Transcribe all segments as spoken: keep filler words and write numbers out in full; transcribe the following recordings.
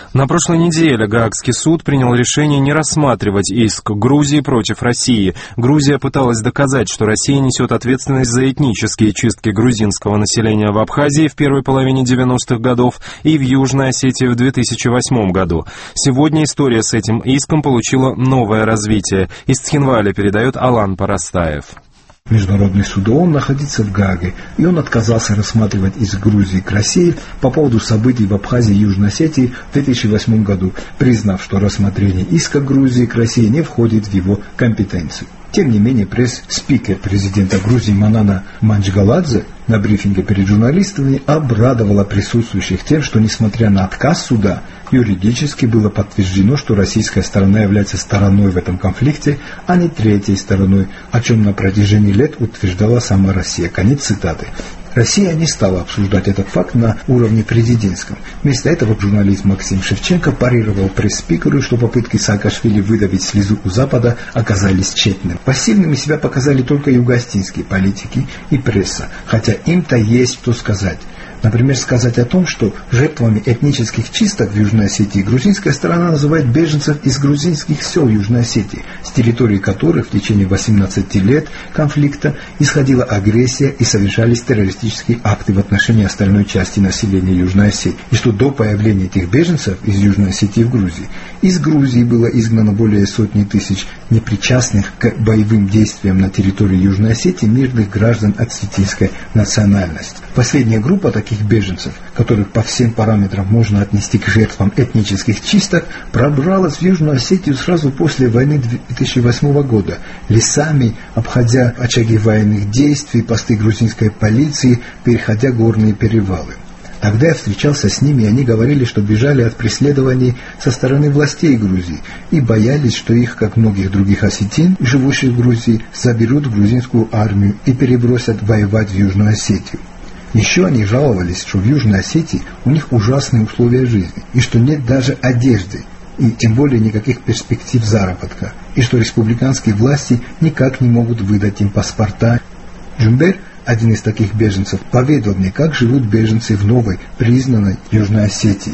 На прошлой неделе Гаагский суд принял решение не рассматривать иск Грузии против России. Грузия пыталась доказать, что Россия несет ответственность за этнические чистки грузинского населения в Абхазии в первой половине девяностых годов и в Южной Осетии в две тысячи восьмом году. Сегодня история с этим иском получила новое развитие. Из Цхинваля передает Алан Парастаев. Международный суд ООН находится в Гааге, и он отказался рассматривать иск Грузии к России по поводу событий в Абхазии и Южной Осетии в две тысячи восьмом году, признав, что рассмотрение иска Грузии к России не входит в его компетенцию. Тем не менее, пресс-спикер президента Грузии Манана Манчгаладзе на брифинге перед журналистами обрадовала присутствующих тем, что, несмотря на отказ суда, юридически было подтверждено, что российская сторона является стороной в этом конфликте, а не третьей стороной, о чем на протяжении лет утверждала сама Россия. Конец цитаты. Россия не стала обсуждать этот факт на уровне президентском. Вместо этого журналист Максим Шевченко парировал пресс-спикеру, что попытки Саакашвили выдавить слезу у Запада оказались тщетными. Пассивными себя показали только югоостинские политики и пресса, хотя им-то есть что сказать. Например, сказать о том, что жертвами этнических чисток в Южной Осетии грузинская сторона называет беженцев из грузинских сел Южной Осетии, с территории которых в течение восемнадцати лет конфликта исходила агрессия и совершались террористические акты в отношении остальной части населения Южной Осетии. И что до появления этих беженцев из Южной Осетии в Грузии, из Грузии было изгнано более сотни тысяч непричастных к боевым действиям на территории Южной Осетии мирных граждан осетинской национальности. Последняя группа таких беженцев, которых по всем параметрам можно отнести к жертвам этнических чисток, пробралась в Южную Осетию сразу после войны две тысячи восьмого года, лесами, обходя очаги военных действий, посты грузинской полиции, переходя горные перевалы. Тогда я встречался с ними, и они говорили, что бежали от преследований со стороны властей Грузии и боялись, что их, как многих других осетин, живущих в Грузии, заберут в грузинскую армию и перебросят воевать в Южную Осетию. Еще они жаловались, что в Южной Осетии у них ужасные условия жизни, и что нет даже одежды, и тем более никаких перспектив заработка, и что республиканские власти никак не могут выдать им паспорта. Джумбер, один из таких беженцев, поведал мне, как живут беженцы в новой, признанной Южной Осетии.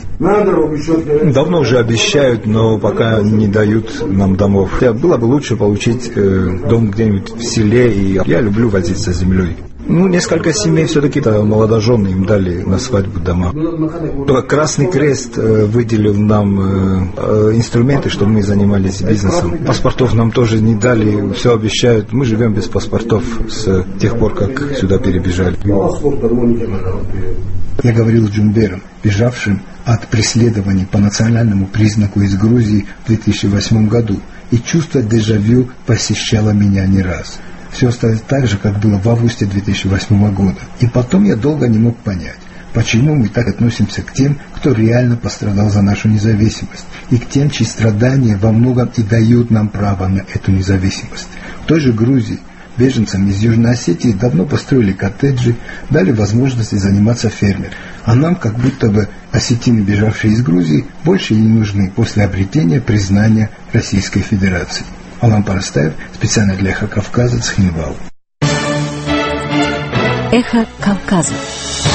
Давно уже обещают, но пока не дают нам домов. Было бы лучше получить э, дом где-нибудь в селе, и я люблю возиться с землей. Ну, несколько семей все-таки молодожены им дали на свадьбу дома. Красный Крест выделил нам инструменты, чтобы мы занимались бизнесом. Паспортов нам тоже не дали, все обещают. Мы живем без паспортов с тех пор, как сюда перебежали. Я говорил с Джумбером, бежавшим от преследований по национальному признаку из Грузии в две тысячи восьмом году, и чувство дежавю посещало меня не раз. Все осталось так же, как было в августе две тысячи восьмого года. И потом я долго не мог понять, почему мы так относимся к тем, кто реально пострадал за нашу независимость, и к тем, чьи страдания во многом и дают нам право на эту независимость. В той же Грузии беженцам из Южной Осетии давно построили коттеджи, дали возможности заниматься фермером. А нам, как будто бы осетины, бежавшие из Грузии, больше не нужны после обретения признания Российской Федерации. Алан Парастаев, специально для «Эхо Кавказа», Цхинвал. Эхо Кавказа.